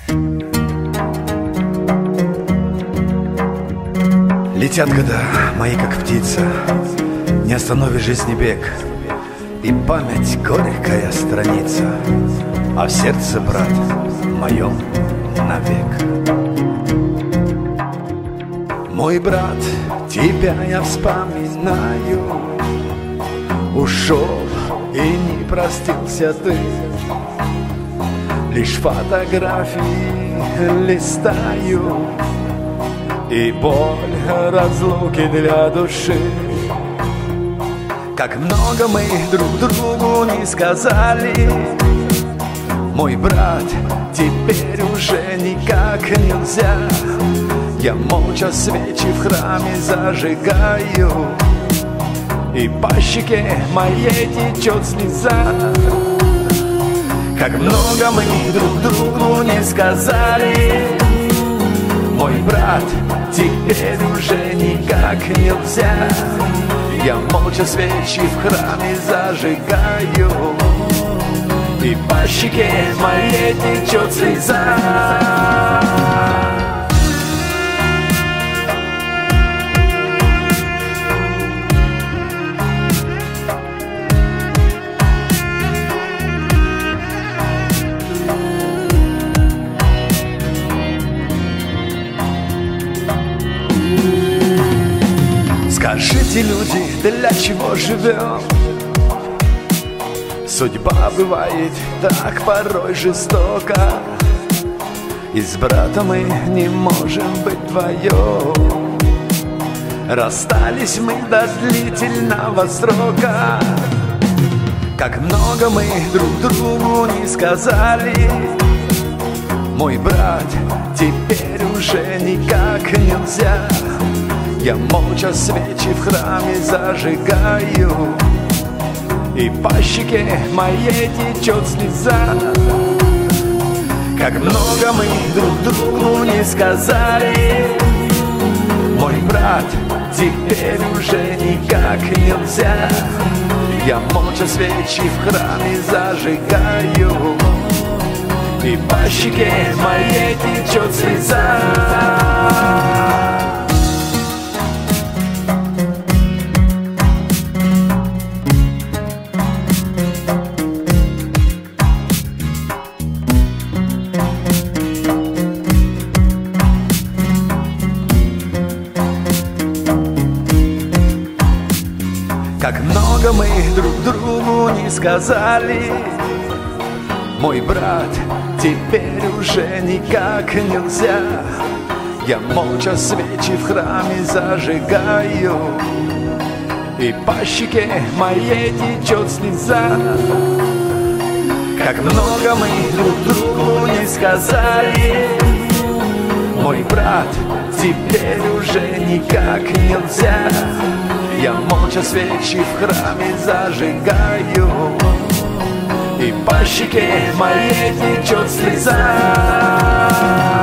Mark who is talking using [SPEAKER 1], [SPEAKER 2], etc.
[SPEAKER 1] Летят года мои, как птица, не остановишь жизни бег, и память горькая страница, а в сердце, брат, моем навек. Мой брат, тебя я вспоминаю, ушел и не простился ты. Лишь фотографии листаю, и боль разлуки для души. Как много мы друг другу не сказали, мой брат, теперь уже никак нельзя. Я молча свечи в храме зажигаю, и по щеке моей течет слеза. Как много мы друг другу не сказали, мой брат, теперь уже никак нельзя. Я молча свечи в храме зажигаю, и по щеке моей течет слеза. Скажите, люди, для чего живем? Судьба бывает так порой жестока, и с братом мы не можем быть вдвоем. Расстались мы до длительного срока. Как много мы друг другу не сказали, мой брат, теперь уже никак нельзя. Я молча свечи в храме зажигаю, и по щеке моей течет слеза. Как много мы друг другу не сказали, мой брат, теперь уже никак нельзя. Я молча свечи в храме зажигаю, и по щеке моей течет слеза. Как много мы друг другу не сказали, мой брат, теперь уже никак нельзя. Я молча свечи в храме зажигаю, и по щеке моей течет слеза. Как много мы друг другу не сказали, мой брат, теперь уже никак нельзя. Я молча свечи в храме зажигаю, и по щеке моей течет слеза.